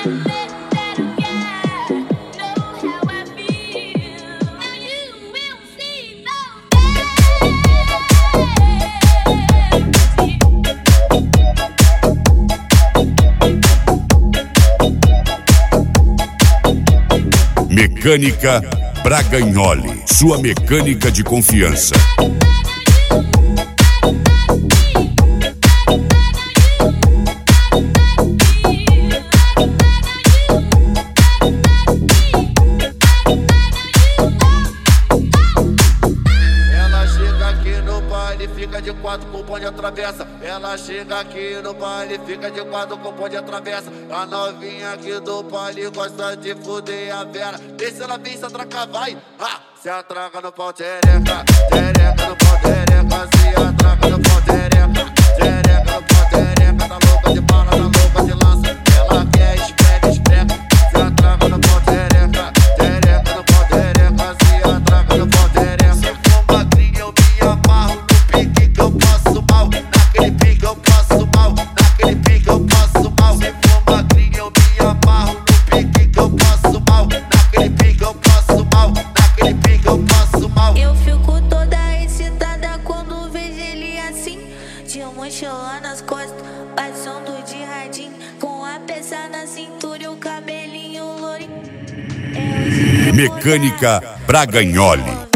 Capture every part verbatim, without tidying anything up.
Mecânica Bragagnoli, sua mecânica de confiança. Ela chega aqui no baile, fica de quatro com o bonde atravessa. Ela chega aqui no baile, fica de quatro com o bonde atravessa. A novinha aqui do baile gosta de fuder a Vera. Deixa ela vir, se atraca, vai. Ah, se atraca no pau, tereca. Tereca no pau, tereca. Se atraca no pau, tereca. Tereca no pau, tereca. Tá louca de bala, tá louca de lança. Ela quer esprega, esprega. Se atraca no pau, tereca. Tereca no pau, tereca. Se atraca no pau, tereca. Se for magrinha eu me amarro no pique que eu passo mal. Naquele pique eu passo mal. Naquele pique eu passo mal. Se for magrinha eu me amarro no pique que eu passo mal. Naquele pique eu passo mal. Naquele pique eu passo mal. Eu fico toda excitada quando vejo ele assim, de mochila nas costas, passando de radinho, com a peça na cintura e o cabelinho lourinho. Mecânica Bragagnoli.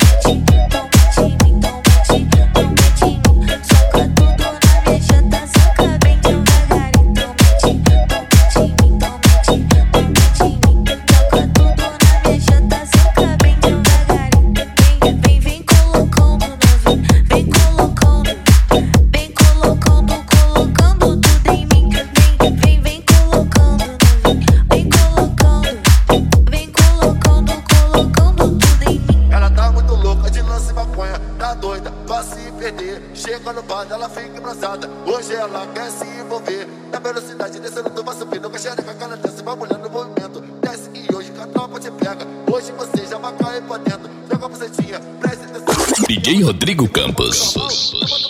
Chega no bar, ela fica embraçada. Hoje ela quer se envolver. Na velocidade, descendo, tu vai subindo. Com a xereca, cara desce, vai molhando o movimento. Desce e hoje que a tropa te pega. Hoje você já vai cair pra dentro. Joga a bucetinha, presta atenção. D J Rodrigo Campos.